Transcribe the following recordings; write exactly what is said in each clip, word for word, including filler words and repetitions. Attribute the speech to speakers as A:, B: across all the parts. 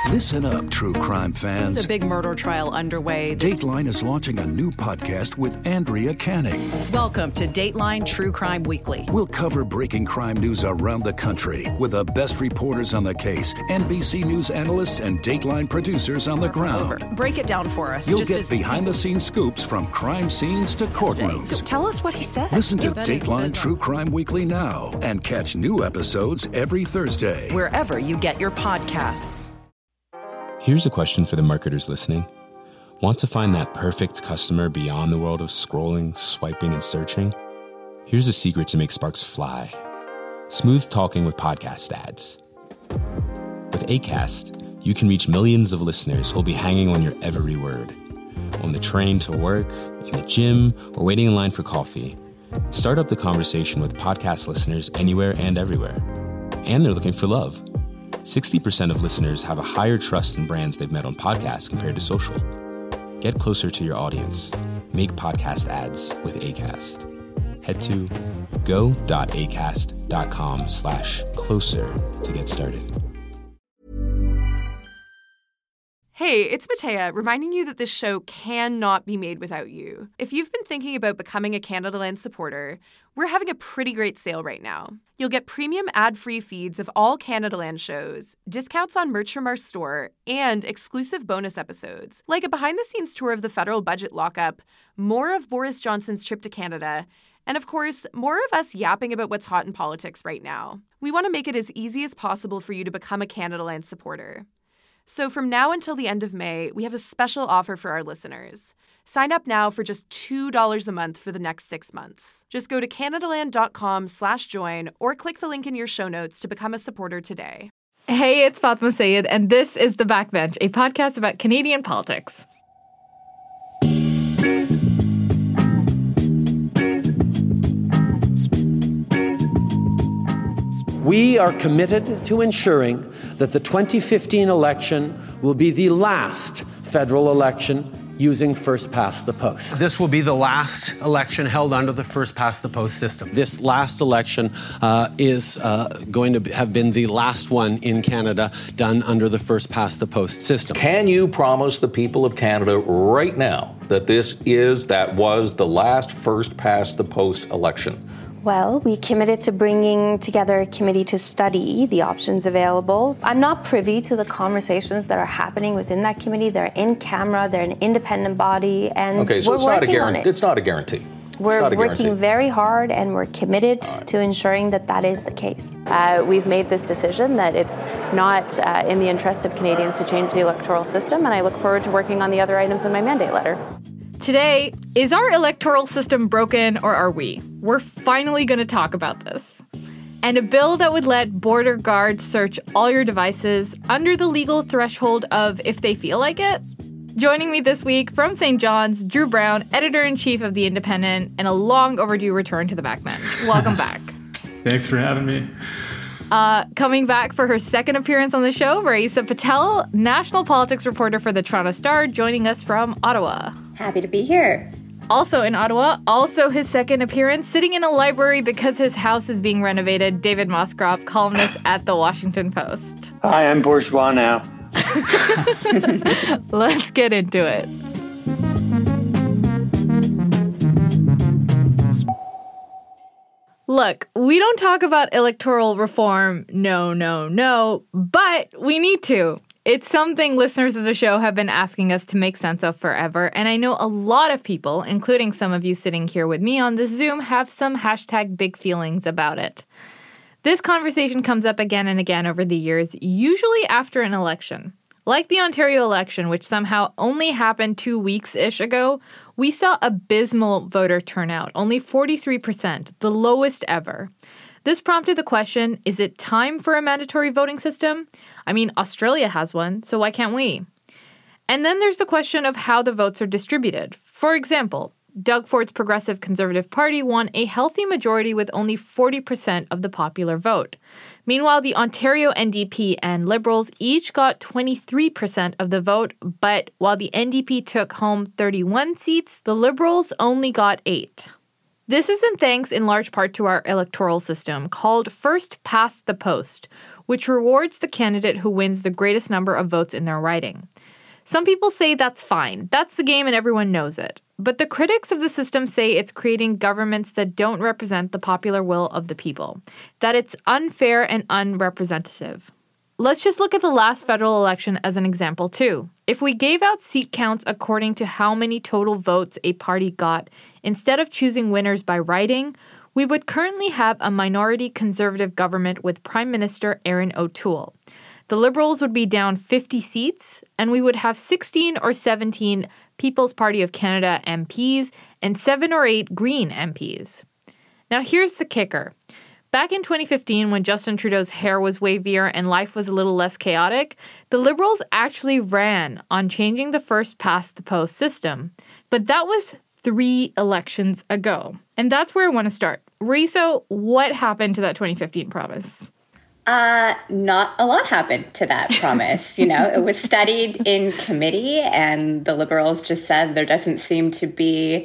A: Listen up, true crime fans.
B: There's a big murder trial underway. This...
A: Dateline is launching a new podcast with Andrea Canning.
B: Welcome to Dateline True Crime Weekly.
A: We'll cover breaking crime news around the country with the best reporters on the case, N B C News analysts, and Dateline producers on the ground.
B: Over. Break it down for us.
A: You'll
B: just
A: get
B: as
A: behind-the-scenes scoops from crime scenes to courtrooms.
B: So tell us what he said.
A: Listen to
B: yeah,
A: Dateline True Crime Weekly now and catch new episodes every Thursday.
B: Wherever you get your podcasts.
C: Here's a question for the marketers listening. Want to find that perfect customer beyond the world of scrolling, swiping, and searching? Here's a secret to make sparks fly. Smooth talking with podcast ads. With Acast, you can reach millions of listeners who'll be hanging on your every word. On the train to work, in the gym, or waiting in line for coffee. Start up the conversation with podcast listeners anywhere and everywhere. And they're looking for love. sixty percent of listeners have a higher trust in brands they've met on podcasts compared to social. Get closer to your audience. Make podcast ads with Acast. Head to go.acast.com slash closer to get started.
D: Hey, it's Matea, reminding you that this show cannot be made without you. If you've been thinking about becoming a Canadaland supporter, we're having a pretty great sale right now. You'll get premium ad-free feeds of all Canadaland shows, discounts on merch from our store, and exclusive bonus episodes, like a behind-the-scenes tour of the federal budget lockup, more of Boris Johnson's trip to Canada, and of course, more of us yapping about what's hot in politics right now. We want to make it as easy as possible for you to become a Canadaland supporter. So from now until the end of May, we have a special offer for our listeners. Sign up now for just two dollars a month for the next six months. Just go to canadaland.com slash join or click the link in your show notes to become a supporter today.
E: Hey, it's Fatma Sayed, and this is The Backbench, a podcast about Canadian politics.
F: We are committed to ensuring that the twenty fifteen election will be the last federal election using first-past-the-post.
G: This will be the last election held under the first-past-the-post system.
F: This last election uh, is uh, going to have been the last one in Canada done under the first-past-the-post system.
H: Can you promise the people of Canada right now that this is, that was the last first-past-the-post election?
I: Well, we committed to bringing together a committee to study the options available. I'm not privy to the conversations that are happening within that committee. They're in camera, they're an independent body, and
H: okay, so
I: we're
H: it's not
I: working
H: a guarantee.
I: on it.
H: It's not a guarantee.
I: We're
H: not a
I: working
H: guarantee.
I: very hard, and we're committed
H: right.
I: to ensuring that that is the case.
J: Uh, we've made this decision that it's not uh, in the interest of Canadians to change the electoral system, and I look forward to working on the other items in my mandate letter.
E: Today, is our electoral system broken or are we? We're finally going to talk about this. And a bill that would let border guards search all your devices under the legal threshold of if they feel like it? Joining me this week from Saint John's, Drew Brown, editor-in-chief of The Independent, and a long overdue return to the backbench. Welcome back.
K: Thanks for having me.
E: Uh, coming back for her second appearance on the show, Raisa Patel, national politics reporter for the Toronto Star, joining us from Ottawa.
L: Happy to be here.
E: Also in Ottawa, also his second appearance, sitting in a library because his house is being renovated, David Moscrop, columnist at The Washington Post.
M: Hi, I'm bourgeois now.
E: Let's get into it. Look, we don't talk about electoral reform, no, no, no, but we need to. It's something listeners of the show have been asking us to make sense of forever, and I know a lot of people, including some of you sitting here with me on this Zoom, have some hashtag big feelings about it. This conversation comes up again and again over the years, usually after an election. Like the Ontario election, which somehow only happened two weeks-ish ago, we saw abysmal voter turnout, only forty-three percent, the lowest ever. This prompted the question, is it time for a mandatory voting system? I mean, Australia has one, so why can't we? And then there's the question of how the votes are distributed. For example, Doug Ford's Progressive Conservative Party won a healthy majority with only forty percent of the popular vote. Meanwhile, the Ontario N D P and Liberals each got twenty-three percent of the vote, but while the N D P took home thirty-one seats, the Liberals only got eight. This is in thanks in large part to our electoral system called First Past the Post, which rewards the candidate who wins the greatest number of votes in their riding. Some people say that's fine. That's the game and everyone knows it. But the critics of the system say it's creating governments that don't represent the popular will of the people, that it's unfair and unrepresentative. Let's just look at the last federal election as an example, too. If we gave out seat counts according to how many total votes a party got, instead of choosing winners by riding, we would currently have a minority conservative government with Prime Minister Erin O'Toole. The Liberals would be down fifty seats, and we would have sixteen or seventeen People's Party of Canada M Ps and seven or eight Green M Ps. Now here's the kicker. Back in twenty fifteen, when Justin Trudeau's hair was wavier and life was a little less chaotic, the Liberals actually ran on changing the first-past-the-post system. But that was three elections ago. And that's where I want to start. Riso, what happened to that twenty fifteen promise?
L: Uh, not a lot happened to that promise. You know, it was studied in committee, and the Liberals just said there doesn't seem to be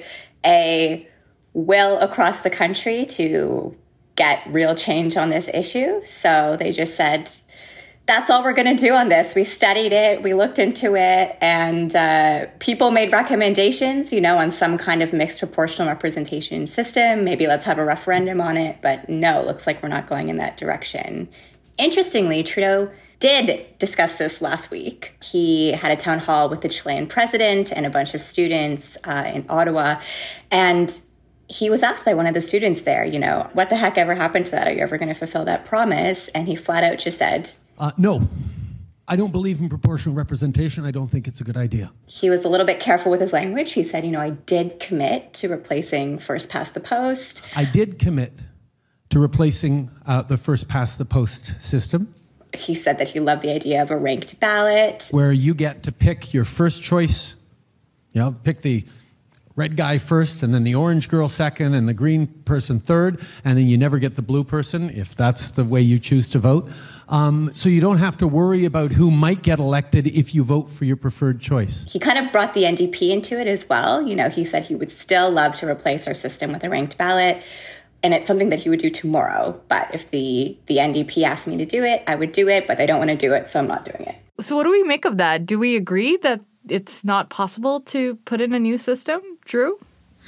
L: a will across the country to get real change on this issue. So they just said, that's all we're going to do on this. We studied it, we looked into it, and uh, people made recommendations, you know, on some kind of mixed proportional representation system. Maybe let's have a referendum on it. But no, looks like we're not going in that direction. Interestingly, Trudeau did discuss this last week. He had a town hall with the Chilean president and a bunch of students uh, in Ottawa. And he was asked by one of the students there, you know, what the heck ever happened to that? Are you ever going to fulfill that promise? And he flat out just said,
M: Uh, no, I don't believe in proportional representation. I don't think it's a good idea.
L: He was a little bit careful with his language. He said, you know, I did commit to replacing first past the post.
M: I did commit to replacing uh, the first past the post system.
L: He said that he loved the idea of a ranked ballot,
M: where you get to pick your first choice, you know, pick the red guy first, and then the orange girl second, and the green person third, and then you never get the blue person if that's the way you choose to vote. Um, so you don't have to worry about who might get elected if you vote for your preferred choice.
L: He kind of brought the N D P into it as well. You know, he said he would still love to replace our system with a ranked ballot, and it's something that he would do tomorrow. But if the, the N D P asked me to do it, I would do it, but they don't want to do it, so I'm not doing it.
E: So what do we make of that? Do we agree that it's not possible to put in a new system? Drew?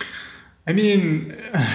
K: I mean,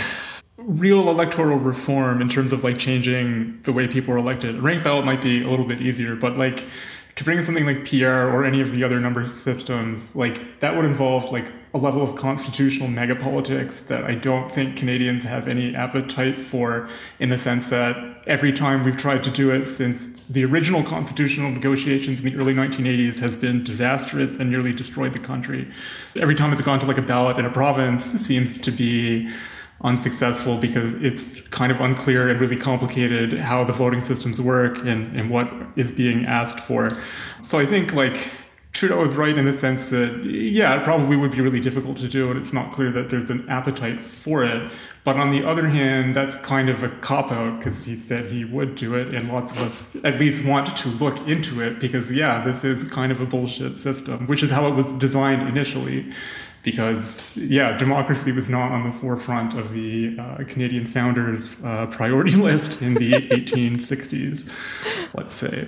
K: real electoral reform in terms of like changing the way people are elected. Ranked ballot might be a little bit easier, but like to bring in something like P R or any of the other number systems, like that would involve like a level of constitutional megapolitics that I don't think Canadians have any appetite for, in the sense that every time we've tried to do it since the original constitutional negotiations in the early nineteen eighties has been disastrous and nearly destroyed the country. Every time it's gone to like a ballot in a province seems to be unsuccessful because it's kind of unclear and really complicated how the voting systems work and, and what is being asked for. So I think like Trudeau is right in the sense that, yeah, it probably would be really difficult to do, and it's not clear that there's an appetite for it. But on the other hand, that's kind of a cop-out because he said he would do it, and lots of us at least want to look into it because, yeah, this is kind of a bullshit system, which is how it was designed initially. Because, yeah, democracy was not on the forefront of the uh, Canadian founders' uh, priority list in the eighteen sixties, let's say.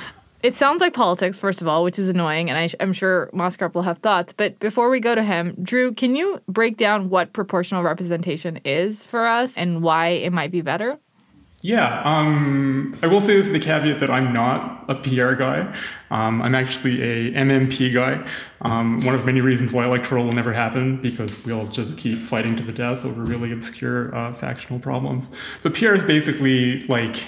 E: It sounds like politics, first of all, which is annoying, and I, I'm sure Moskarp will have thoughts. But before we go to him, Drew, can you break down what proportional representation is for us and why it might be better?
K: Yeah, um, I will say this with the caveat that I'm not a P R guy. Um, I'm actually a M M P guy. Um, one of many reasons why electoral will never happen, because we'll just keep fighting to the death over really obscure uh, factional problems. But P R is basically like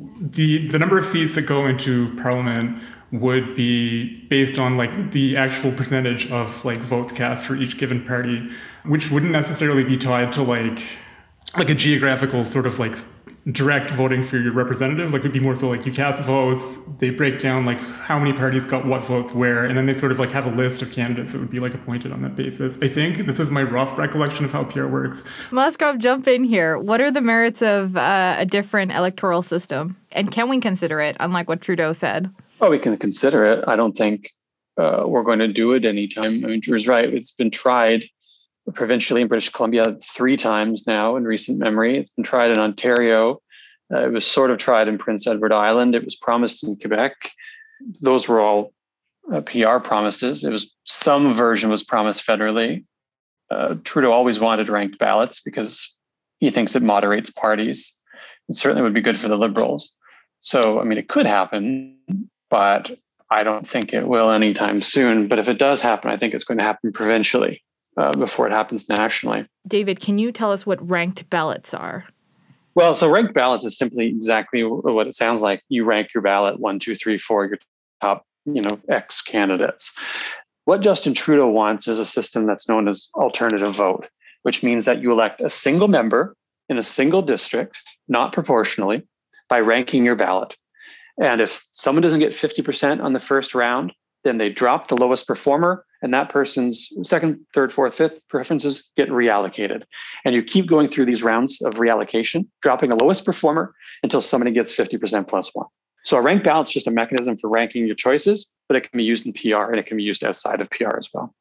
K: the the number of seats that go into Parliament would be based on like the actual percentage of like votes cast for each given party, which wouldn't necessarily be tied to like like a geographical sort of like direct voting for your representative. Like it would be more so like you cast votes, they break down like how many parties got what votes where, and then they sort of like have a list of candidates that would be like appointed on that basis. I think this is my rough recollection of how P R works.
E: Moskarp, jump in here. What are the merits of uh, a different electoral system? And can we consider it, unlike what Trudeau said?
N: Oh, we can consider it. I don't think uh, we're going to do it anytime. I mean, Drew's right. It's been tried provincially in British Columbia three times now in recent memory. It's been tried in Ontario Uh, it was sort of tried in Prince Edward Island. It was promised in Quebec. Those were all uh, P R promises. It was some version was promised federally. Uh, Trudeau always wanted ranked ballots because he thinks it moderates parties. It certainly would be good for the Liberals. So, I mean, it could happen, but I don't think it will anytime soon. But if it does happen, I think it's going to happen provincially uh, before it happens nationally.
E: David, can you tell us what ranked ballots are?
N: Well, so ranked ballots is simply exactly what it sounds like. You rank your ballot one, two, three, four, your top, you know, X candidates. What Justin Trudeau wants is a system that's known as alternative vote, which means that you elect a single member in a single district, not proportionally, by ranking your ballot. And if someone doesn't get fifty percent on the first round, then they drop the lowest performer, and that person's second, third, fourth, fifth preferences get reallocated. And you keep going through these rounds of reallocation, dropping the lowest performer until somebody gets fifty percent plus one. So a ranked ballot is just a mechanism for ranking your choices, but it can be used in P R and it can be used outside of P R as well.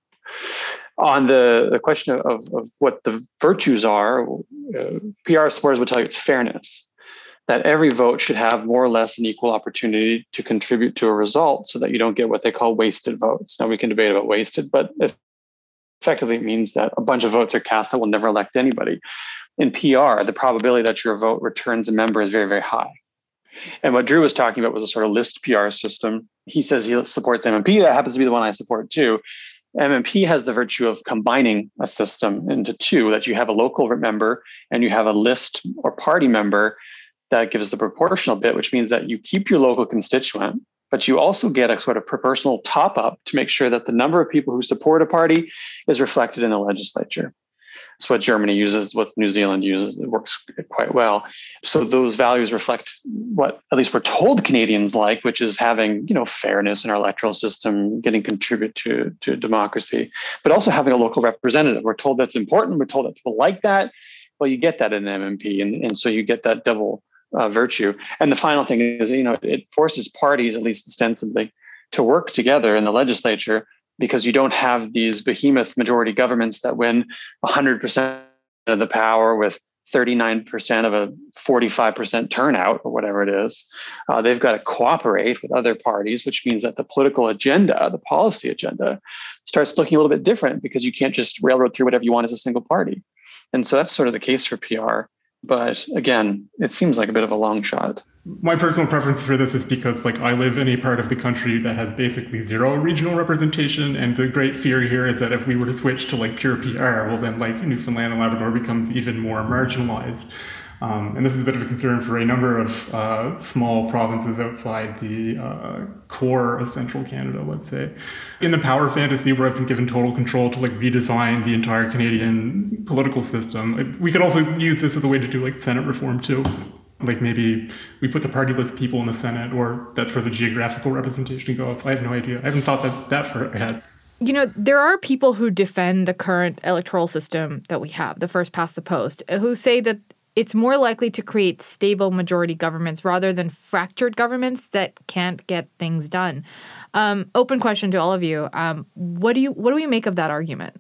N: On the, the question of, of what the virtues are, uh, P R supporters would tell you it's fairness, that every vote should have more or less an equal opportunity to contribute to a result so that you don't get what they call wasted votes. Now, we can debate about wasted, but it effectively means that a bunch of votes are cast that will never elect anybody. In P R, the probability that your vote returns a member is very, very high. And what Drew was talking about was a sort of list P R system. He says he supports M M P. That happens to be the one I support too. M M P has the virtue of combining a system into two, that you have a local member and you have a list or party member that gives the proportional bit, which means that you keep your local constituent, but you also get a sort of proportional top up to make sure that the number of people who support a party is reflected in the legislature. That's what Germany uses, what New Zealand uses. It works quite well. So those values reflect what at least we're told Canadians like, which is having, you know, fairness in our electoral system, getting contribute to, to democracy, but also having a local representative. We're told that's important. We're told that people like that. Well, you get that in M M P, and, and so you get that double uh, virtue. And the final thing is, you know, it forces parties, at least ostensibly, to work together in the legislature, because you don't have these behemoth majority governments that win one hundred percent of the power with thirty-nine percent of a forty-five percent turnout or whatever it is. Uh, they've got to cooperate with other parties, which means that the political agenda, the policy agenda, starts looking a little bit different because you can't just railroad through whatever you want as a single party. And so that's sort of the case for P R. But again, it seems like a bit of a long shot.
K: My personal preference for this is because, like, I live in a part of the country that has basically zero regional representation, and the great fear here is that if we were to switch to like pure P R, well, then like Newfoundland and Labrador becomes even more marginalized. Um, and this is a bit of a concern for a number of uh, small provinces outside the uh, core of central Canada, let's say. In the power fantasy where I've been given total control to like redesign the entire Canadian political system, we could also use this as a way to do like Senate reform too. Like maybe we put the party-less people in the Senate, or that's where the geographical representation goes. I have no idea. I haven't thought that that far ahead.
E: You know, there are people who defend the current electoral system that we have, the first past the post, who say that it's more likely to create stable majority governments rather than fractured governments that can't get things done. Um, open question to all of you. Um, what do you what do we make of that argument?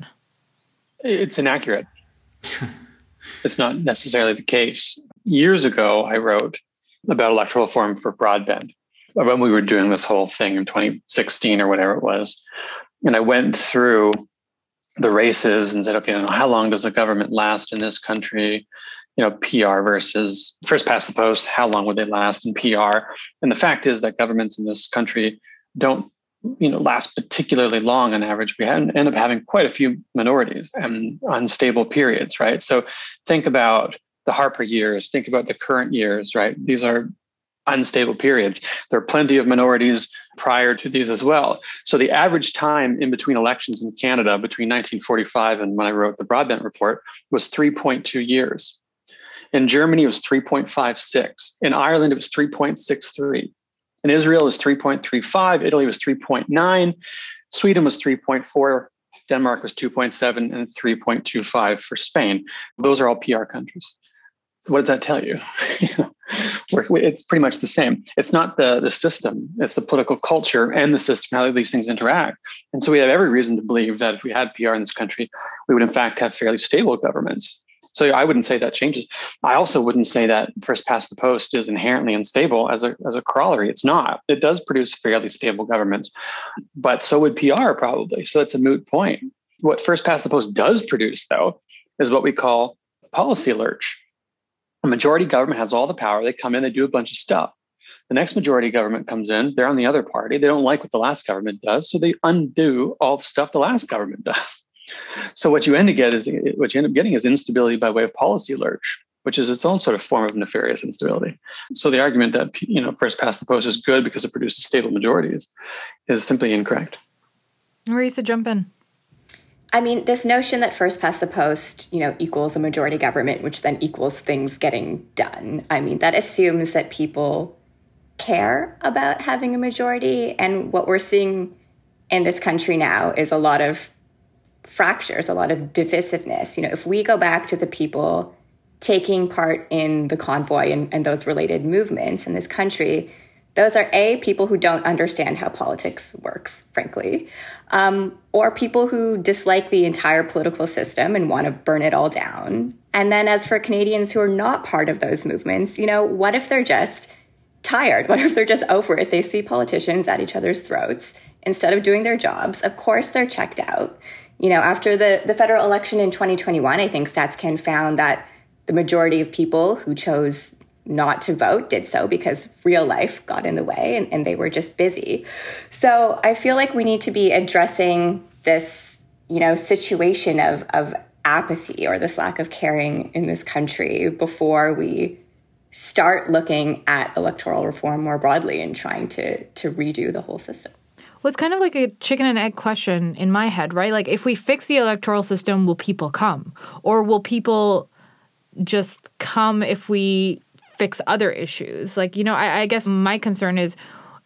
N: It's inaccurate. It's not necessarily the case. Years ago, I wrote about electoral reform for broadband when we were doing this whole thing in twenty sixteen or whatever it was. And I went through the races and said, okay, how long does a government last in this country? You know, P R versus first past the post, how long would they last in P R? And the fact is that governments in this country don't, you know, last particularly long on average. We end up having quite a few minorities and unstable periods, right? So think about the Harper years, think about the current years, right? These are unstable periods. There are plenty of minorities prior to these as well. So the average time in between elections in Canada between nineteen forty-five and when I wrote the Broadbent Report was three point two years. In Germany, it was three point five six. In Ireland, it was three point six three. In Israel, it was three point three five. Italy was three point nine. Sweden was three point four. Denmark was two point seven and three point two five for Spain. Those are all P R countries. So what does that tell you? It's pretty much the same. It's not the, the system. It's the political culture and the system, how these things interact. And so we have every reason to believe that if we had P R in this country, we would in fact have fairly stable governments. So I wouldn't say that changes. I also wouldn't say that first past the post is inherently unstable as a as a corollary. It's not. It does produce fairly stable governments, but so would P R probably. So it's a moot point. What first past the post does produce, though, is what we call policy lurch. A majority government has all the power. They come in, they do a bunch of stuff. The next majority government comes in, they're on the other party. They don't like what the last government does, so they undo all the stuff the last government does. So what you end up get is what you end up getting is instability by way of policy lurch, which is its own sort of form of nefarious instability. So the argument that, you know, first past the post is good because it produces stable majorities is simply incorrect.
E: Marisa, jump in.
L: I mean, this notion that first past the post, you know, equals a majority government, which then equals things getting done. I mean, that assumes that people care about having a majority. And what we're seeing in this country now is a lot of fractures, a lot of divisiveness. You know, if we go back to the people taking part in the convoy and, and those related movements in this country, those are A, people who don't understand how politics works, frankly, um, or people who dislike the entire political system and want to burn it all down. And then as for Canadians who are not part of those movements, you know, what if they're just tired? What if they're just over it? They see politicians at each other's throats instead of doing their jobs. Of course, they're checked out. You know, after the, the federal election in twenty twenty-one, I think StatsCan found that the majority of people who chose not to vote did so because real life got in the way and, and they were just busy. So I feel like we need to be addressing this, you know, situation of, of apathy or this lack of caring in this country before we start looking at electoral reform more broadly and trying to to redo the whole system.
E: Well, it's kind of like a chicken and egg question in my head, right? Like, if we fix the electoral system, will people come? Or will people just come if we fix other issues? Like, you know, I, I guess my concern is,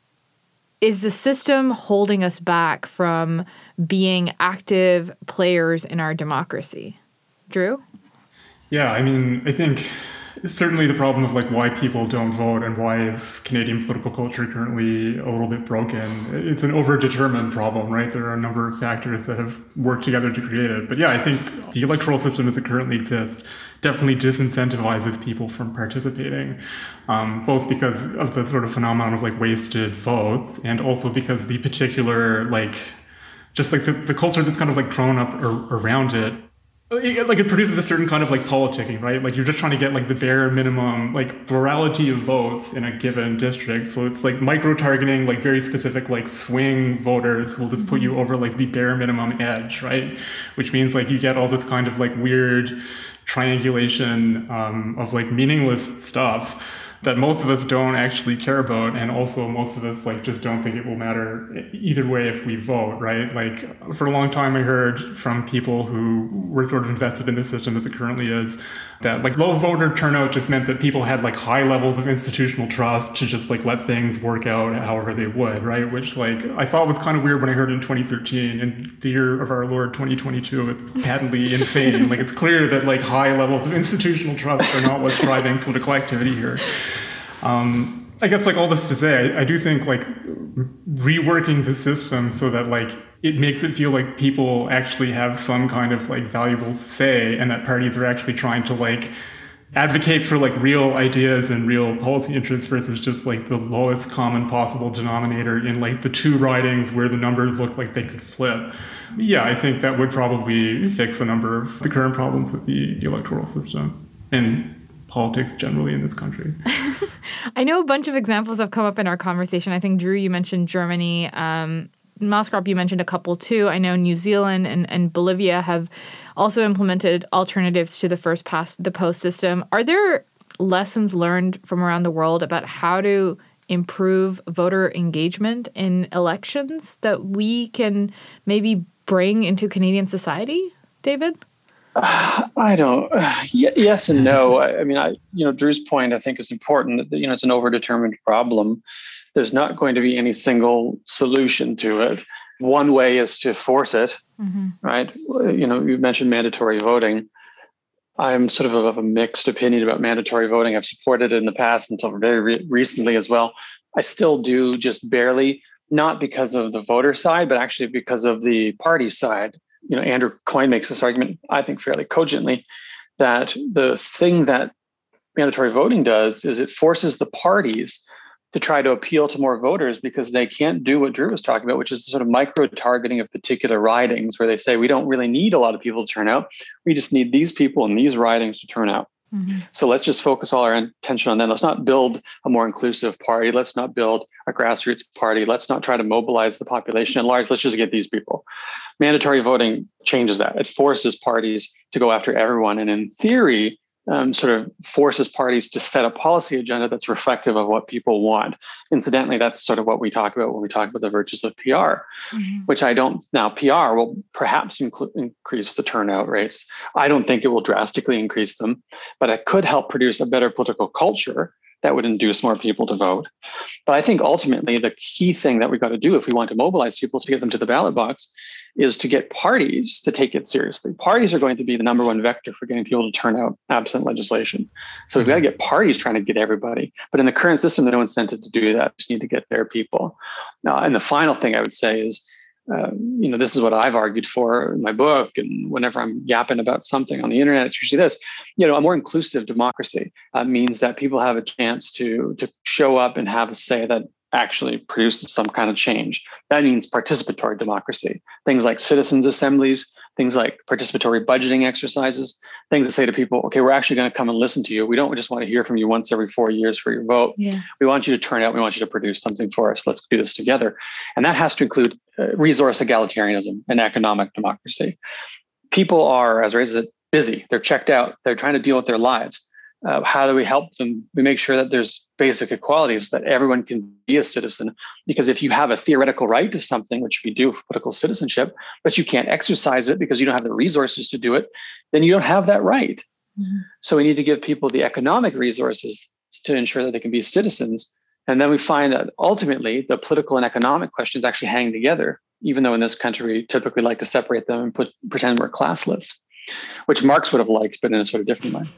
E: is the system holding us back from being active players in our democracy? Drew?
K: Yeah, I mean, I think certainly the problem of like why people don't vote and why is Canadian political culture currently a little bit broken. It's an overdetermined problem, right? There are a number of factors that have worked together to create it. But yeah, I think the electoral system as it currently exists definitely disincentivizes people from participating, um, both because of the sort of phenomenon of like wasted votes and also because the particular like, just like the, the culture that's kind of like grown up ar- around it. Like it produces a certain kind of like politicking, right? Like you're just trying to get like the bare minimum, like plurality of votes in a given district. So it's like micro-targeting, like very specific, like swing voters who will just put you over like the bare minimum edge, right? Which means like you get all this kind of like weird triangulation um, of like meaningless stuff that most of us don't actually care about, and also most of us like just don't think it will matter either way if we vote, right? Like for a long time I heard from people who were sort of invested in the system as it currently is that like low voter turnout just meant that people had like high levels of institutional trust to just like let things work out however they would, right? Which like I thought was kind of weird when I heard it in twenty thirteen. In the year of our Lord twenty twenty-two, it's patently insane. Like it's clear that like high levels of institutional trust are not what's driving political activity here. Um, I guess like all this to say, I, I do think like reworking the system so that like it makes it feel like people actually have some kind of like valuable say and that parties are actually trying to like advocate for like real ideas and real policy interests versus just like the lowest common possible denominator in like the two ridings where the numbers look like they could flip. Yeah, I think that would probably fix a number of the current problems with the, the electoral system and politics generally in this country.
E: I know a bunch of examples have come up in our conversation. I think, Drew, you mentioned Germany. Um, Moskrop, you mentioned a couple too. I know New Zealand and, and Bolivia have also implemented alternatives to the first past the post system. Are there lessons learned from around the world about how to improve voter engagement in elections that we can maybe bring into Canadian society, David?
N: Uh, I don't. Uh, y- yes and no. I, I mean, I you know, Drew's point I think is important. That, you know, it's an overdetermined problem. There's not going to be any single solution to it. One way is to force it, mm-hmm. right? You know, you mentioned mandatory voting. I'm sort of of a mixed opinion about mandatory voting. I've supported it in the past until very re- recently as well. I still do, just barely, not because of the voter side, but actually because of the party side. You know, Andrew Coyne makes this argument, I think, fairly cogently, that the thing that mandatory voting does is it forces the parties to try to appeal to more voters because they can't do what Drew was talking about, which is sort of micro-targeting of particular ridings where they say, we don't really need a lot of people to turn out. We just need these people in these ridings to turn out. Mm-hmm. So let's just focus all our attention on them. Let's not build a more inclusive party. Let's not build a grassroots party. Let's not try to mobilize the population at large. Let's just get these people. Mandatory voting changes that. It forces parties to go after everyone. And in theory, Um, sort of forces parties to set a policy agenda that's reflective of what people want. Incidentally, that's sort of what we talk about when we talk about the virtues of P R, mm-hmm. which I don't, now P R will perhaps inclu- increase the turnout rates. I don't think it will drastically increase them, but it could help produce a better political culture that would induce more people to vote. But I think ultimately the key thing that we've got to do if we want to mobilize people to get them to the ballot box is to get parties to take it seriously. Parties are going to be the number one vector for getting people to turn out absent legislation. So we've got to get parties trying to get everybody. But in the current system, there's no incentive to do that. We just need to get their people. Now, and the final thing I would say is, Uh, you know, this is what I've argued for in my book. And whenever I'm yapping about something on the internet, it's usually this, you know, a more inclusive democracy uh, means that people have a chance to, to show up and have a say that actually produces some kind of change. That means participatory democracy. Things like citizens' assemblies, things like participatory budgeting exercises, things that say to people, okay, we're actually going to come and listen to you. We don't just want to hear from you once every four years for your vote. Yeah. We want you to turn out. We want you to produce something for us. Let's do this together. And that has to include uh, resource egalitarianism and economic democracy. People are, as Ray said, busy. They're checked out. They're trying to deal with their lives. Uh, how do we help them? We make sure that there's basic equality so that everyone can be a citizen. Because if you have a theoretical right to something, which we do for political citizenship, but you can't exercise it because you don't have the resources to do it, then you don't have that right. Mm-hmm. So we need to give people the economic resources to ensure that they can be citizens. And then we find that ultimately the political and economic questions actually hang together, even though in this country we typically like to separate them and put, pretend we're classless, which Marx would have liked, but in a sort of different way.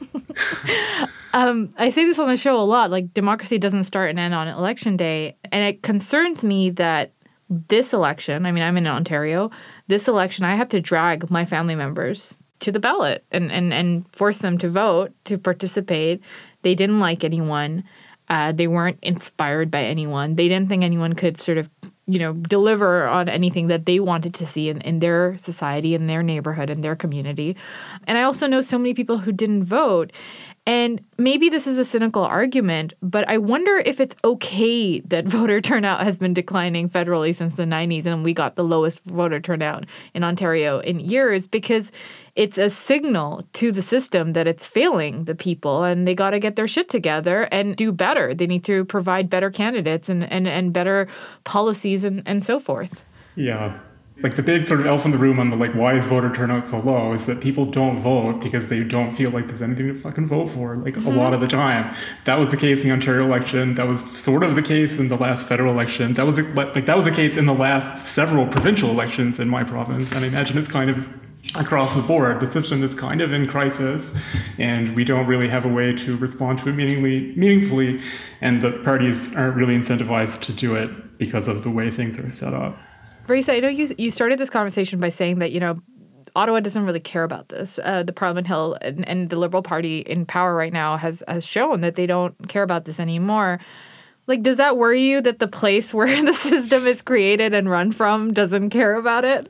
E: um, I say this on the show a lot, like democracy doesn't start and end on election day. And it concerns me that this election, I mean, I'm in Ontario, this election, I had to drag my family members to the ballot and, and, and force them to vote, to participate. They didn't like anyone. Uh, they weren't inspired by anyone. They didn't think anyone could sort of, you know, deliver on anything that they wanted to see in, in their society, in their neighborhood, in their community. And I also know so many people who didn't vote. And maybe this is a cynical argument, but I wonder if it's okay that voter turnout has been declining federally since the nineties and we got the lowest voter turnout in Ontario in years, because it's a signal to the system that it's failing the people and they got to get their shit together and do better. They need to provide better candidates and, and, and better policies and, and so forth.
K: Yeah. Like the big sort of elephant in the room on the like, why is voter turnout so low is that people don't vote because they don't feel like there's anything to fucking vote for, like mm-hmm. a lot of the time. That was the case in the Ontario election. That was sort of the case in the last federal election. That was like that was the case in the last several provincial elections in my province. And I imagine it's kind of across the board. The system is kind of in crisis and we don't really have a way to respond to it meaningfully, meaningfully. And the parties aren't really incentivized to do it because of the way things are set up.
E: Raisa, I know you you started this conversation by saying that, you know, Ottawa doesn't really care about this. Uh, the Parliament Hill and, and the Liberal Party in power right now has, has shown that they don't care about this anymore. Like, does that worry you that the place where the system is created and run from doesn't care about it?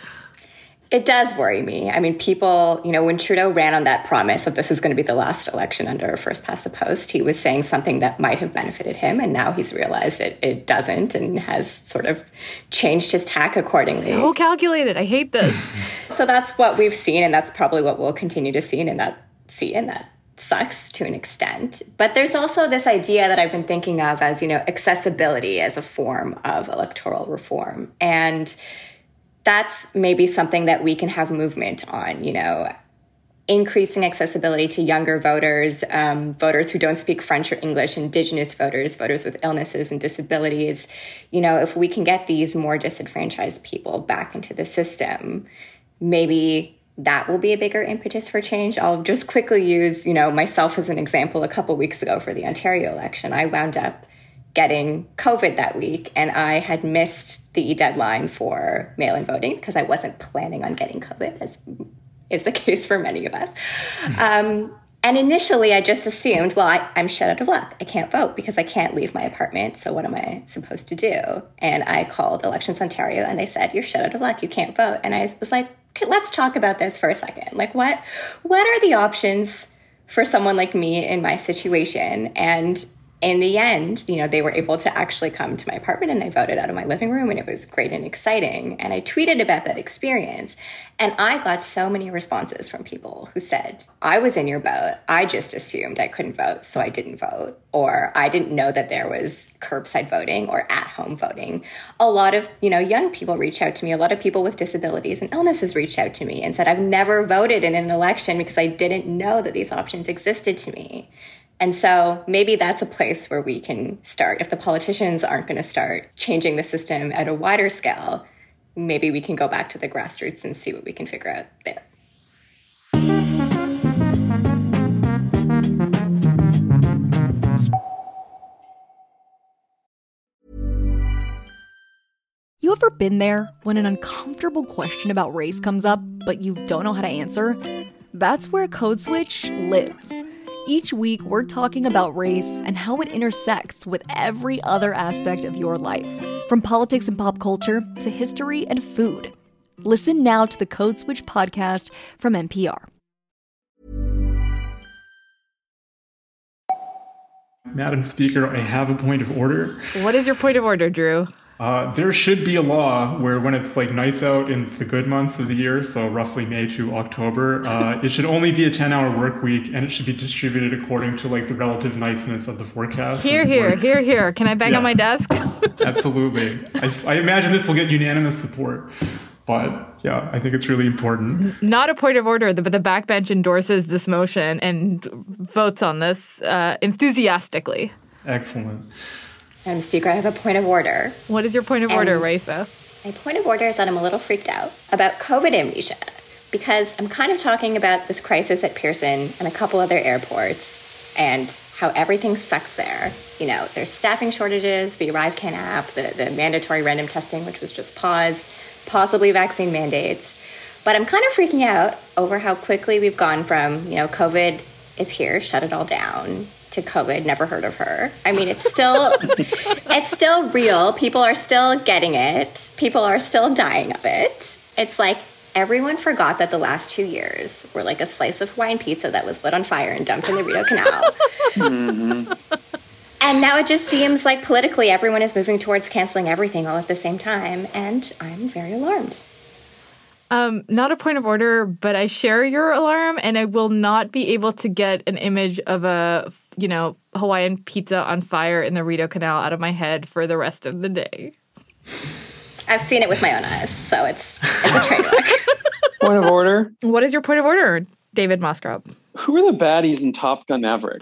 L: It does worry me. I mean, people, you know, when Trudeau ran on that promise of this is going to be the last election under first past the post, he was saying something that might have benefited him. And now he's realized it, it doesn't and has sort of changed his tack accordingly.
E: So calculated. I hate this.
L: So that's what we've seen. And that's probably what we'll continue to see. And that see and that sucks to an extent. But there's also this idea that I've been thinking of as, you know, accessibility as a form of electoral reform. And that's maybe something that we can have movement on, you know, increasing accessibility to younger voters, um, voters who don't speak French or English, Indigenous voters, voters with illnesses and disabilities. You know, if we can get these more disenfranchised people back into the system, maybe that will be a bigger impetus for change. I'll just quickly use, you know, myself as an example. A couple weeks ago for the Ontario election, I wound up getting COVID that week, and I had missed the deadline for mail-in voting because I wasn't planning on getting COVID, as is the case for many of us. Um, and initially, I just assumed, well, I, I'm shut out of luck. I can't vote because I can't leave my apartment. So what am I supposed to do? And I called Elections Ontario, and they said, you're shut out of luck. You can't vote. And I was like, okay, let's talk about this for a second. Like, what, what are the options for someone like me in my situation? And in the end, you know, they were able to actually come to my apartment, and I voted out of my living room, and it was great and exciting. And I tweeted about that experience, and I got so many responses from people who said, I was in your boat. I just assumed I couldn't vote, so I didn't vote. Or I didn't know that there was curbside voting or at-home voting. A lot of, you know, young people reached out to me. A lot of people with disabilities and illnesses reached out to me and said, I've never voted in an election because I didn't know that these options existed to me. And so maybe that's a place where we can start. If the politicians aren't going to start changing the system at a wider scale, maybe we can go back to the grassroots and see what we can figure out there.
O: You ever been there when an uncomfortable question about race comes up, but you don't know how to answer? That's where Code Switch lives. Each week, we're talking about race and how it intersects with every other aspect of your life, from politics and pop culture to history and food. Listen now to the Code Switch podcast from N P R.
K: Madam Speaker, I have a point of order.
E: What is your point of order, Drew?
K: Uh, there should be a law where when it's like nights out in the good months of the year, so roughly May to October, uh, it should only be a ten-hour work week, and it should be distributed according to like the relative niceness of the forecast.
E: Here, here, work. here, here. Can I bang yeah. on my desk?
K: Absolutely. I, I imagine this will get unanimous support, but yeah, I think it's really important.
E: Not a point of order, but the backbench endorses this motion and votes on this uh, enthusiastically.
K: Excellent.
L: Madam Speaker, I have a point of order.
E: What is your point of
L: and
E: order, Raisa?
L: My point of order is that I'm a little freaked out about COVID amnesia, because I'm kind of talking about this crisis at Pearson and a couple other airports and how everything sucks there. You know, there's staffing shortages, the ArriveCAN app, the, the mandatory random testing, which was just paused, possibly vaccine mandates. But I'm kind of freaking out over how quickly we've gone from, you know, COVID is here, shut it all down, to COVID, never heard of her. I mean, it's still, it's still real. People are still getting it. People are still dying of it. It's like everyone forgot that the last two years were like a slice of Hawaiian pizza that was lit on fire and dumped in the Rideau Canal. Mm-hmm. And now it just seems like politically everyone is moving towards canceling everything all at the same time, and I'm very alarmed.
E: Um, not a point of order, but I share your alarm, and I will not be able to get an image of a, you know, Hawaiian pizza on fire in the Rideau Canal out of my head for the rest of the day.
L: I've seen it with my own eyes, so it's it's a train wreck.
N: Point of order.
E: What is your point of order, David Moskrop?
N: Who are the baddies in Top Gun Maverick?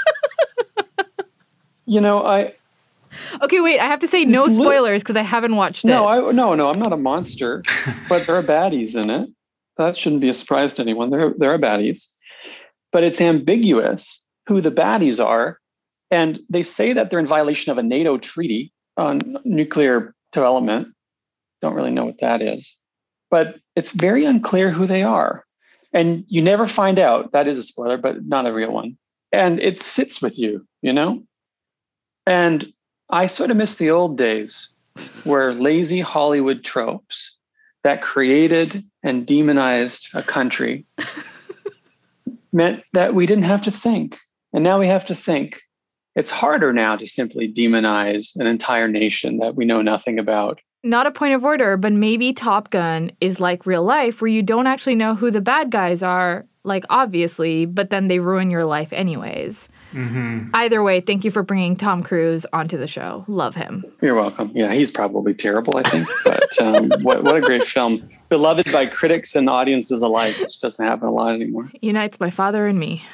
N: you know, I...
E: Okay, wait, I have to say no spoilers because I haven't watched it.
N: No, I, no, no, I'm not a monster, but there are baddies in it. That shouldn't be a surprise to anyone. There, there are baddies. But it's ambiguous who the baddies are. And they say that they're in violation of a NATO treaty on nuclear development. Don't really know what that is. But it's very unclear who they are. And you never find out. That is a spoiler, but not a real one. And it sits with you, you know? And I sort of miss the old days where lazy Hollywood tropes that created and demonized a country meant that we didn't have to think. And now we have to think. It's harder now to simply demonize an entire nation that we know nothing about.
E: Not a point of order, but maybe Top Gun is like real life where you don't actually know who the bad guys are, like obviously, but then they ruin your life anyways. Mm-hmm. Either way, thank you for bringing Tom Cruise onto the show. Love him.
N: You're welcome. Yeah, he's probably terrible, I think. But um, what, what a great film. Beloved by critics and audiences alike, which doesn't happen a lot anymore.
E: Unites my father and me.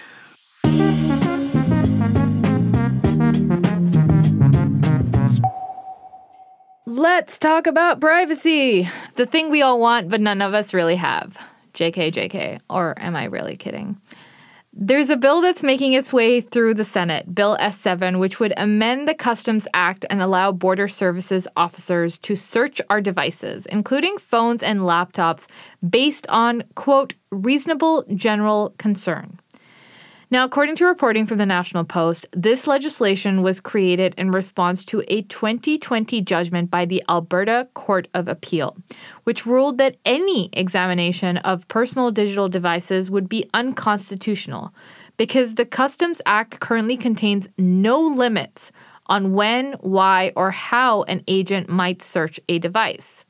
E: Let's talk about privacy. The thing we all want, but none of us really have. J K, J K. Or am I really kidding? There's a bill that's making its way through the Senate, Bill S seven, which would amend the Customs Act and allow Border Services officers to search our devices, including phones and laptops, based on, quote, reasonable general concern. Now, according to reporting from the National Post, this legislation was created in response to a twenty twenty judgment by the Alberta Court of Appeal, which ruled that any examination of personal digital devices would be unconstitutional because the Customs Act currently contains no limits on when, why, or how an agent might search a device.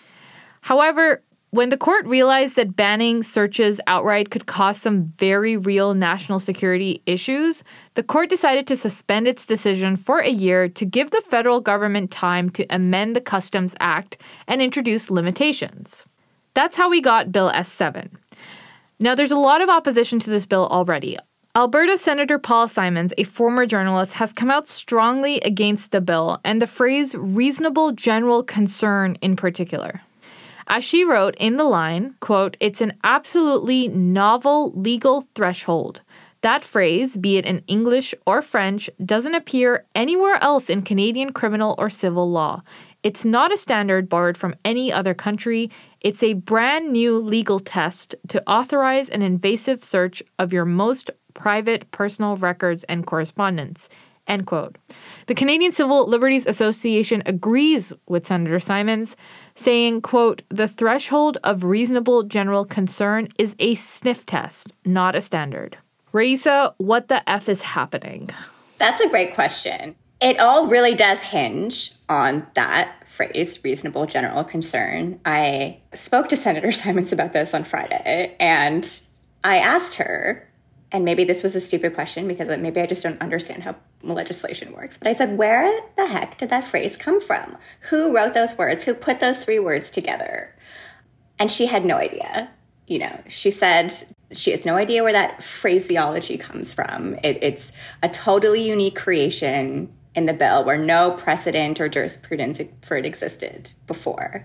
E: However, when the court realized that banning searches outright could cause some very real national security issues, the court decided to suspend its decision for a year to give the federal government time to amend the Customs Act and introduce limitations. That's how we got Bill S seven. Now, there's a lot of opposition to this bill already. Alberta Senator Paul Simons, a former journalist, has come out strongly against the bill and the phrase reasonable general concern in particular. As she wrote in the line, quote, it's an absolutely novel legal threshold. That phrase, be it in English or French, doesn't appear anywhere else in Canadian criminal or civil law. It's not a standard borrowed from any other country. It's a brand new legal test to authorize an invasive search of your most private personal records and correspondence. End quote. The Canadian Civil Liberties Association agrees with Senator Simons, saying, quote, the threshold of reasonable general concern is a sniff test, not a standard. Raisa, what the F is happening?
L: That's a great question. It all really does hinge on that phrase, reasonable general concern. I spoke to Senator Simons about this on Friday, and I asked her, and maybe this was a stupid question because maybe I just don't understand how legislation works. But I said, where the heck did that phrase come from? Who wrote those words? Who put those three words together? And she had no idea. You know, she said she has no idea where that phraseology comes from. It, it's a totally unique creation in the bill where no precedent or jurisprudence for it existed before.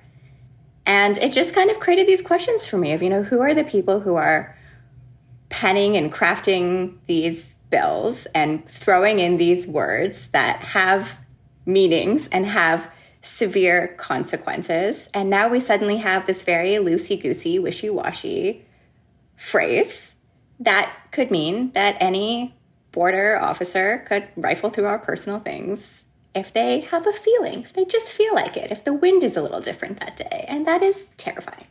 L: And it just kind of created these questions for me of, you know, who are the people who are penning and crafting these bills and throwing in these words that have meanings and have severe consequences. And now we suddenly have this very loosey-goosey, wishy-washy phrase that could mean that any border officer could rifle through our personal things if they have a feeling, if they just feel like it, if the wind is a little different that day. And that is terrifying.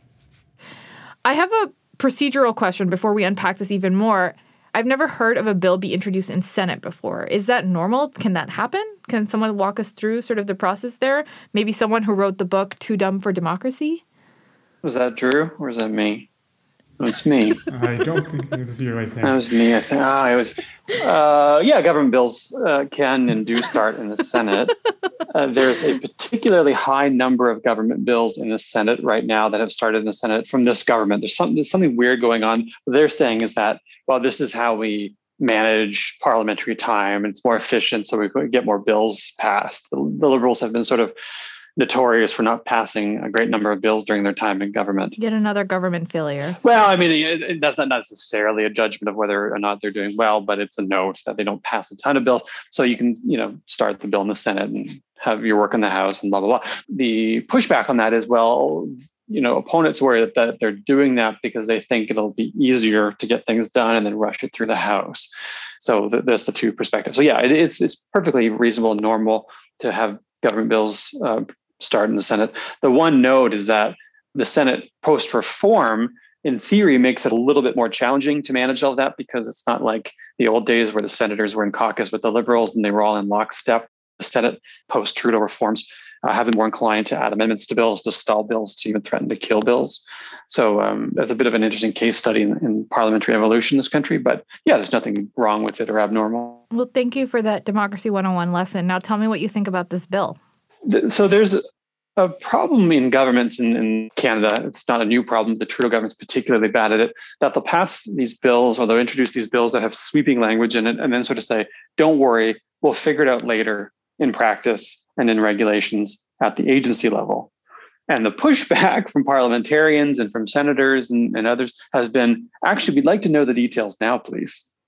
E: I have a procedural question before we unpack this even more. I've never heard of a bill be introduced in Senate before. Is that normal? Can that happen? Can someone walk us through sort of the process there? Maybe someone who wrote the book Too Dumb for Democracy?
N: Was that Drew or was that me? Oh, it's me.
K: I don't think it was you right there.
N: That was me, I think. Oh, it was. Uh, yeah, government bills uh, can and do start in the Senate. Uh, there's a particularly high number of government bills in the Senate right now that have started in the Senate from this government. There's, some, there's something weird going on. What they're saying is that, well, this is how we manage parliamentary time. It's more efficient, so we can get more bills passed. The, the Liberals have been sort of notorious for not passing a great number of bills during their time in government.
E: Yet another government failure.
N: Well, I mean, it, it, that's not necessarily a judgment of whether or not they're doing well, but it's a note that they don't pass a ton of bills. So you can, you know, start the bill in the Senate and have your work in the House and blah, blah, blah. The pushback on that is, well, you know, opponents worry that, that they're doing that because they think it'll be easier to get things done and then rush it through the House. So th- there's the two perspectives. So yeah, it, it's, it's perfectly reasonable and normal to have government bills uh, start in the Senate. The one note is that the Senate post-reform, in theory, makes it a little bit more challenging to manage all of that because it's not like the old days where the senators were in caucus with the Liberals and they were all in lockstep. The Senate post-Trudeau reforms uh, have been more inclined to add amendments to bills, to stall bills, to even threaten to kill bills. So um, that's a bit of an interesting case study in, in parliamentary evolution in this country. But yeah, there's nothing wrong with it or abnormal.
E: Well, thank you for that Democracy one oh one lesson. Now tell me what you think about this bill.
N: So there's a problem in governments in, in Canada. It's not a new problem. The Trudeau government's particularly bad at it, that they'll pass these bills or they'll introduce these bills that have sweeping language in it and then sort of say, don't worry, we'll figure it out later in practice and in regulations at the agency level. And the pushback from parliamentarians and from senators and, and others has been, actually, we'd like to know the details now, please.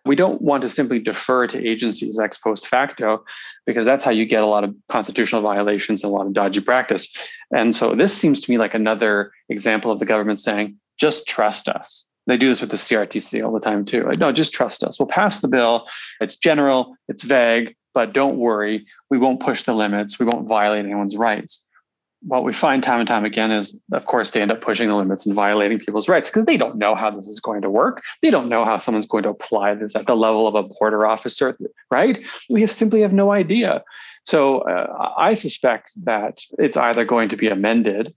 N: We don't want to simply defer to agencies ex post facto, because that's how you get a lot of constitutional violations and a lot of dodgy practice. And so this seems to me like another example of the government saying, just trust us. They do this with the C R T C all the time too. Like, no, just trust us. We'll pass the bill. It's general, it's vague, but don't worry. We won't push the limits. We won't violate anyone's rights. What we find time and time again is, of course, they end up pushing the limits and violating people's rights because they don't know how this is going to work. They don't know how someone's going to apply this at the level of a border officer, right? We simply have no idea. So uh, I suspect that it's either going to be amended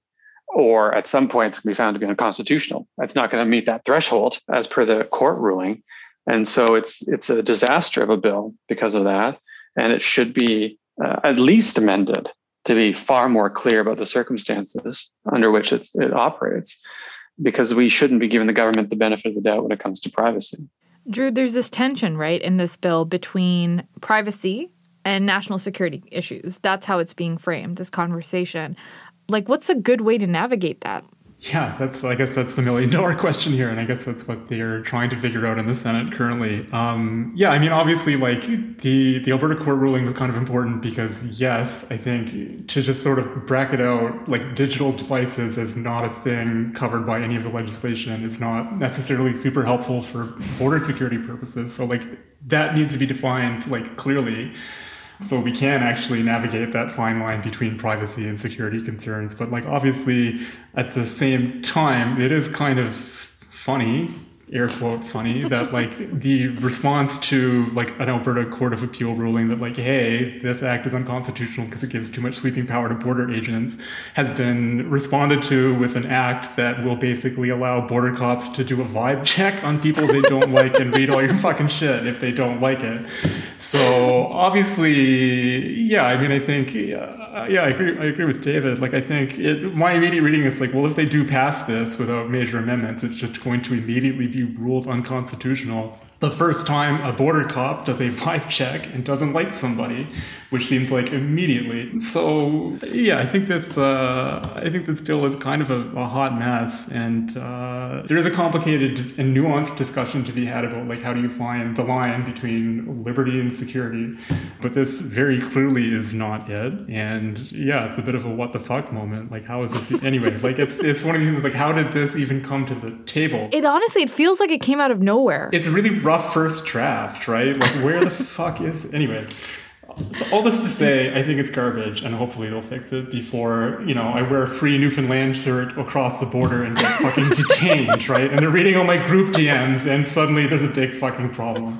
N: or at some point it's going to be found to be unconstitutional. It's not going to meet that threshold as per the court ruling. And so it's it's a disaster of a bill because of that. And it should be uh, at least amended to be far more clear about the circumstances under which it's, it operates, because we shouldn't be giving the government the benefit of the doubt when it comes to privacy.
E: Drew, there's this tension, right, in this bill between privacy and national security issues. That's how it's being framed, this conversation. Like, what's a good way to navigate that?
K: Yeah, that's. I guess that's the million dollar question here, and I guess that's what they're trying to figure out in the Senate currently. Um, yeah, I mean, obviously, like the the Alberta court ruling was kind of important because, yes, I think to just sort of bracket out like digital devices as not a thing covered by any of the legislation is not necessarily super helpful for border security purposes. So like that needs to be defined like clearly, so we can actually navigate that fine line between privacy and security concerns. But like obviously at the same time, it is kind of funny, air quote funny, that like the response to like an Alberta Court of Appeal ruling that like, hey, this act is unconstitutional because it gives too much sweeping power to border agents, has been responded to with an act that will basically allow border cops to do a vibe check on people they don't like and read all your fucking shit if they don't like it. So obviously, yeah, I mean, I think, uh, yeah, I agree. I agree with David. Like, I think it, my immediate reading is like, well, if they do pass this without major amendments, it's just going to immediately be ruled unconstitutional the first time a border cop does a vibe check and doesn't like somebody, which seems like immediately. So yeah, I think this uh, I think this bill is kind of a, a hot mess, and uh, there is a complicated and nuanced discussion to be had about like how do you find the line between liberty and security. But this very clearly is not it, and yeah, it's a bit of a what the fuck moment. Like, how is this anyway? Like, it's it's one of these like, how did this even come to the table?
E: It honestly, it feels like it came out of nowhere.
K: It's a really rough first draft, right? Like, where the fuck is anyway? So all this to say, I think it's garbage, and hopefully they'll fix it before, you know, I wear a free Newfoundland shirt across the border and get fucking detained, right? And they're reading all my group D Ms, and suddenly there's a big fucking problem.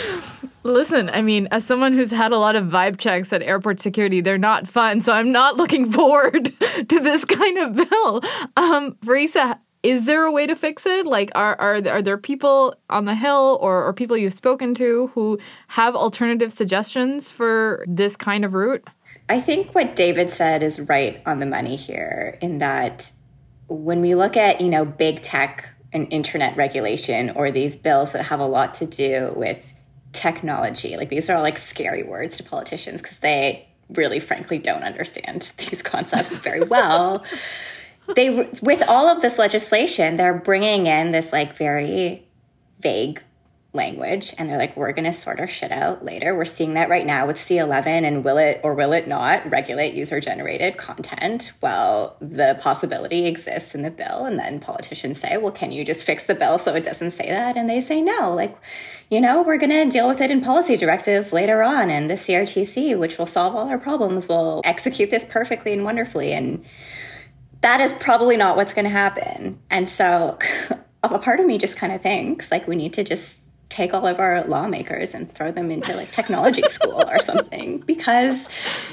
E: Listen, I mean, as someone who's had a lot of vibe checks at airport security, they're not fun, so I'm not looking forward to this kind of bill. Um, Verisa, is there a way to fix it? Like, are are, are there people on the Hill or, or people you've spoken to who have alternative suggestions for this kind of route?
L: I think what David said is right on the money here, in that when we look at, you know, big tech and internet regulation, or these bills that have a lot to do with technology, like these are all like scary words to politicians because they really, frankly, don't understand these concepts very well. They, with all of this legislation, they're bringing in this like very vague language, and they're like, we're going to sort our shit out later. We're seeing that right now with C eleven, and will it or will it not regulate user-generated content? Well, the possibility exists in the bill, and then politicians say, well, can you just fix the bill so it doesn't say that? And they say no, like, you know, we're going to deal with it in policy directives later on, and the C R T C, which will solve all our problems, will execute this perfectly and wonderfully. And that is probably not what's going to happen. And so a part of me just kind of thinks like we need to just take all of our lawmakers and throw them into like technology school or something, because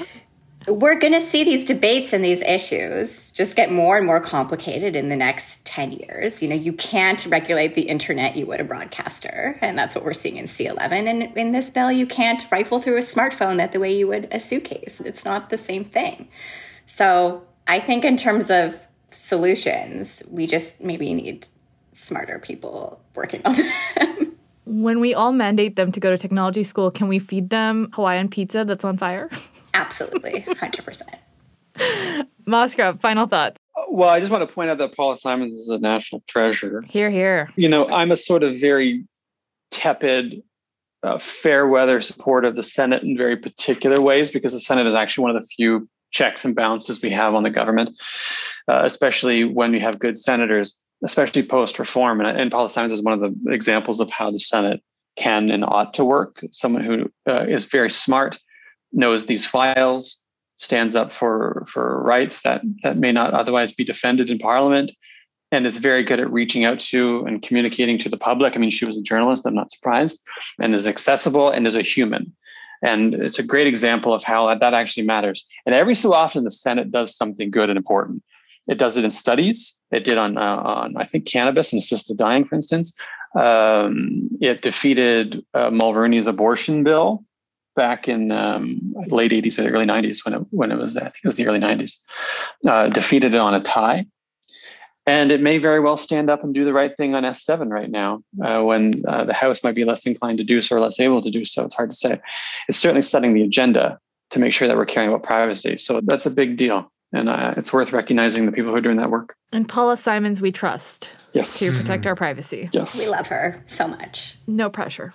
L: we're going to see these debates and these issues just get more and more complicated in the next ten years. You know, you can't regulate the internet you would a broadcaster, and that's what we're seeing in C eleven. And in this bill, you can't rifle through a smartphone that the way you would a suitcase. It's not the same thing. So I think in terms of solutions, we just maybe need smarter people working on them.
E: When we all mandate them to go to technology school, can we feed them Hawaiian pizza that's on fire?
L: Absolutely, one hundred percent.
E: Moscrop, final thoughts.
N: Well, I just want to point out that Paula Simons is a national treasure.
E: Hear, hear.
N: You know, I'm a sort of very tepid uh, fair weather support of the Senate in very particular ways, because the Senate is actually one of the few checks and balances we have on the government, uh, especially when we have good senators, especially post-reform. And, and Paula Simons is one of the examples of how the Senate can and ought to work. Someone who uh, is very smart, knows these files, stands up for, for rights that, that may not otherwise be defended in Parliament, and is very good at reaching out to and communicating to the public. I mean, she was a journalist, I'm not surprised, and is accessible and is a human. And it's a great example of how that actually matters. And every so often, the Senate does something good and important. It does it in studies. It did on, uh, on I think, cannabis and assisted dying, for instance. Um, it defeated uh, Mulroney's abortion bill back in um, late eighties or the early nineties when it, when it was, I think it was the early nineties. Uh, defeated it on a tie. And it may very well stand up and do the right thing on S seven right now, uh, when uh, the House might be less inclined to do so or less able to do so. It's hard to say. It's certainly setting the agenda to make sure that we're caring about privacy. So that's a big deal. And uh, it's worth recognizing the people who are doing that work.
E: And Paula Simons, we trust.
N: Yes.
E: To protect our privacy.
N: Yes.
L: We love her so much.
E: No pressure.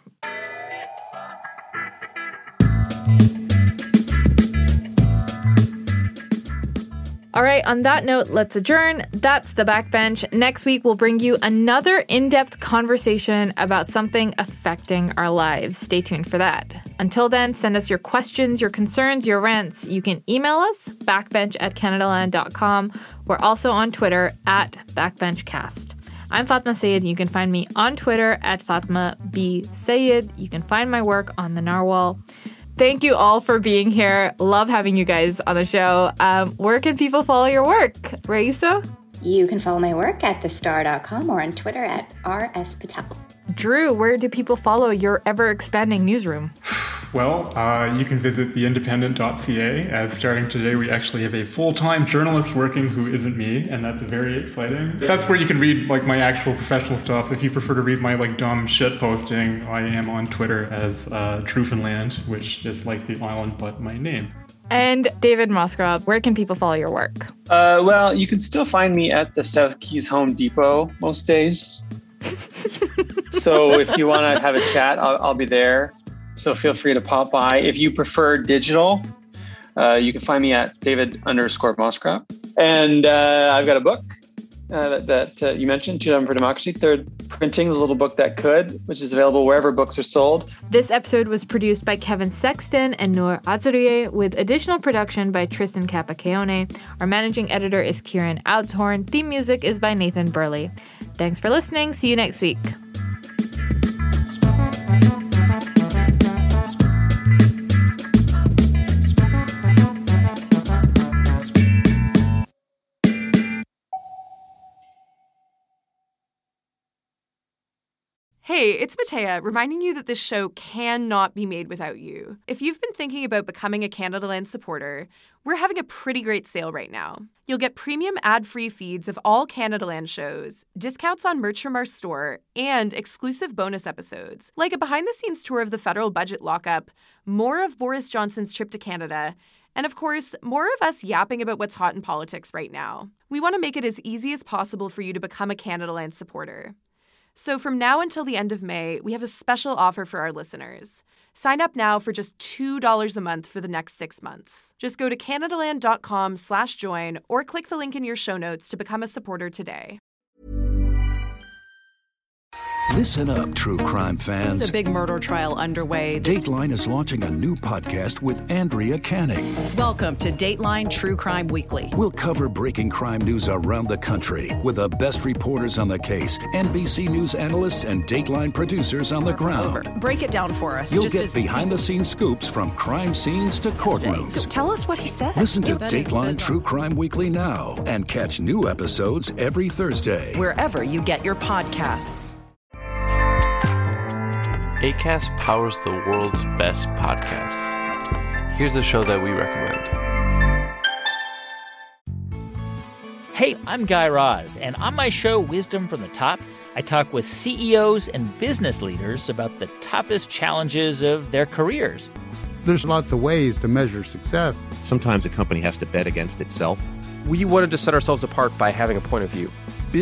E: All right, on that note, let's adjourn. That's The Backbench. Next week, we'll bring you another in-depth conversation about something affecting our lives. Stay tuned for that. Until then, send us your questions, your concerns, your rants. You can email us, backbench at canadaland dot com. We're also on Twitter, at backbenchcast. I'm Fatma Sayed. You can find me on Twitter, at Fatma B. Sayed. You can find my work on the Narwhal. Thank you all for being here. Love having you guys on the show. Um, where can people follow your work? Raisa?
L: You can follow my work at the star dot com or on Twitter at R S Patel.
E: Drew, where do people follow your ever-expanding newsroom?
K: Well, uh, you can visit the independent dot c a, as starting today we actually have a full-time journalist working who isn't me, and that's very exciting. That's where you can read like my actual professional stuff. If you prefer to read my like dumb shit posting, I am on Twitter as uh, Trufanland, which is like the island but my name.
E: And David Moskrop, where can people follow your work?
N: Uh, well, you can still find me at the South Keys Home Depot most days. So if you want to have a chat, I'll, I'll be there. So feel free to pop by. If you prefer digital, uh, you can find me at David underscore Moskrop. And uh, I've got a book uh, that, that uh, you mentioned, two eleven for Democracy, Third Printing, the little book that could, which is available wherever books are sold.
E: This episode was produced by Kevin Sexton and Noor Azarieh, with additional production by Tristan Capacione. Our managing editor is Kieran Outshorn. Theme music is by Nathan Burley. Thanks for listening. See you next week.
D: Hey, it's Matea, reminding you that this show cannot be made without you. If you've been thinking about becoming a Canadaland supporter, we're having a pretty great sale right now. You'll get premium ad-free feeds of all Canadaland shows, discounts on merch from our store, and exclusive bonus episodes, like a behind-the-scenes tour of the federal budget lockup, more of Boris Johnson's trip to Canada, and of course, more of us yapping about what's hot in politics right now. We want to make it as easy as possible for you to become a Canadaland supporter. So from now until the end of May, we have a special offer for our listeners. Sign up now for just two dollars a month for the next six months. Just go to canadaland dot com slash join or click the link in your show notes to become a supporter today.
A: Listen up, true crime fans.
B: There's a big murder trial underway.
A: Dateline is launching a new podcast with Andrea Canning.
B: Welcome to Dateline True Crime Weekly.
A: We'll cover breaking crime news around the country with the best reporters on the case, N B C News analysts, and Dateline producers on the ground.
B: Over. Break it down for us.
A: You'll
B: just
A: get behind-the-scenes scoops from crime scenes to courtrooms.
B: So tell us what he said.
A: Listen to Dateline True Crime Weekly now and catch new episodes every Thursday.
B: Wherever you get your podcasts.
P: Acast powers the world's best podcasts. Here's a show that we recommend.
Q: Hey, I'm Guy Raz, and on my show, Wisdom from the Top, I talk with C E Os and business leaders about the toughest challenges of their careers.
R: There's lots of ways to measure success.
S: Sometimes a company has to bet against itself.
T: We wanted to set ourselves apart by having a point of view.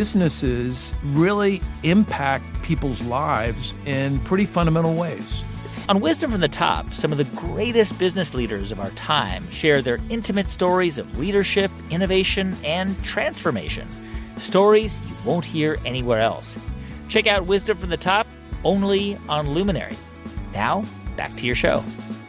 U: Businesses really impact people's lives in pretty fundamental ways.
Q: podcasts. On Wisdom from the Top, some of the greatest business leaders of our time share their intimate stories of leadership, innovation, and transformation. Stories you won't hear anywhere else. Check out Wisdom from the Top only on Luminary. Now, back to your show.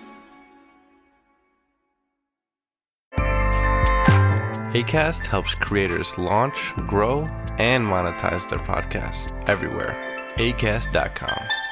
P: Acast helps creators launch, grow, and monetize their podcasts everywhere. acast dot com.